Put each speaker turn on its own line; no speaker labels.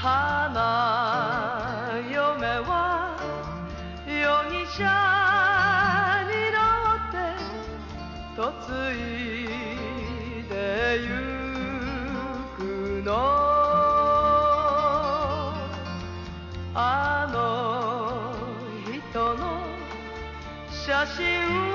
花嫁は容疑者に乗って嫁いでゆくの。あの人の写真